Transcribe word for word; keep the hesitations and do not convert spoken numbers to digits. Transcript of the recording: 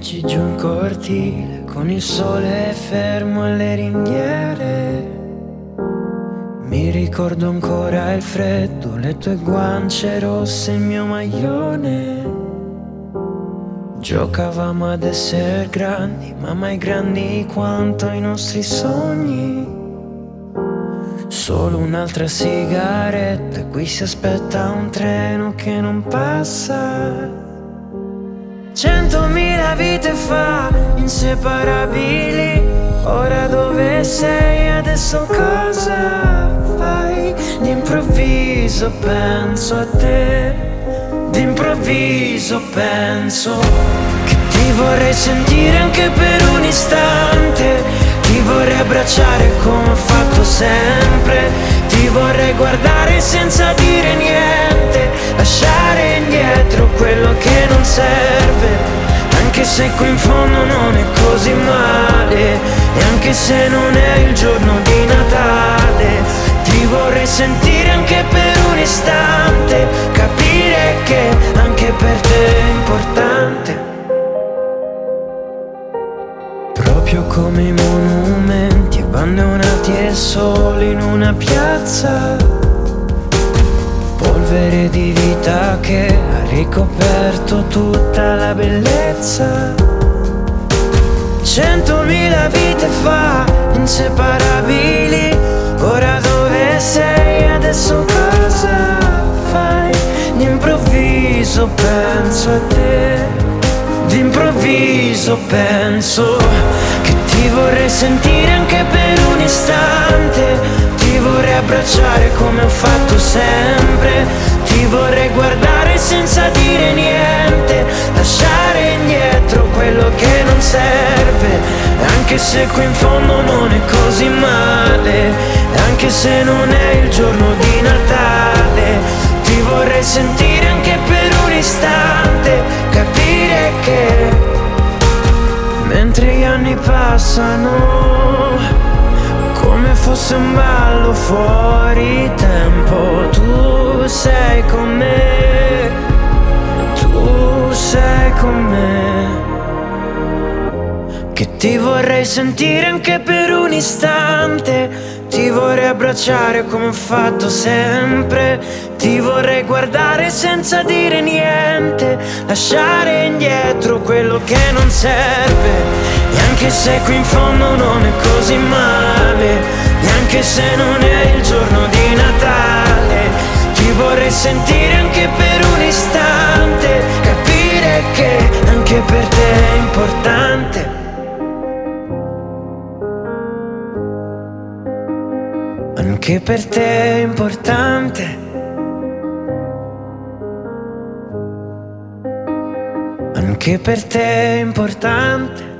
bici giù in cortile, con il sole fermo alle ringhiere. Mi ricordo ancora il freddo, le tue guance rosse, il mio maglione. Giocavamo ad essere grandi, ma mai grandi quanto i nostri sogni. Solo un'altra sigaretta, qui si aspetta un treno che non passa. Centomila vite fa, inseparabili. Ora dove sei, adesso cosa fai? D'improvviso penso a te, d'improvviso penso che ti vorrei sentire anche per un istante. Ti vorrei abbracciare come ho fatto sempre. Ti vorrei guardare senza dire niente, lasciare indietro quello che non serve. Anche se qui in fondo non è così male, e anche se non è il giorno di Natale. Ti vorrei sentire anche per un istante, capire che anche per te è importante. Proprio come i monumenti abbandonati e soli in una piazza. Polvere di vita che ha ricoperto tutta la bellezza. Centomila vite fa, inseparabili. Ora dove sei, adesso cosa fai? D'improvviso penso a te, d'improvviso penso che ti vorrei sentire anche per un istante. Ti vorrei abbracciare come ho fatto sempre. Ti vorrei guardare senza dire niente, lasciare indietro quello che non serve. E anche se qui in fondo non è così male, e anche se non è il giorno di Natale. Ti vorrei sentire anche per un istante, capire che mentre gli anni passano, come fosse un ballo fuori tempo, tu sei con me, tu sei con me. Che ti vorrei sentire anche per un istante. Ti vorrei abbracciare come ho fatto sempre. Ti vorrei guardare senza dire niente, lasciare indietro quello che non serve. E anche se qui in fondo non è così male, e anche se non è il giorno di Natale. Ti vorrei sentire anche per un istante, capire che anche per te è importante. Anche per te è importante. Anche per te è importante.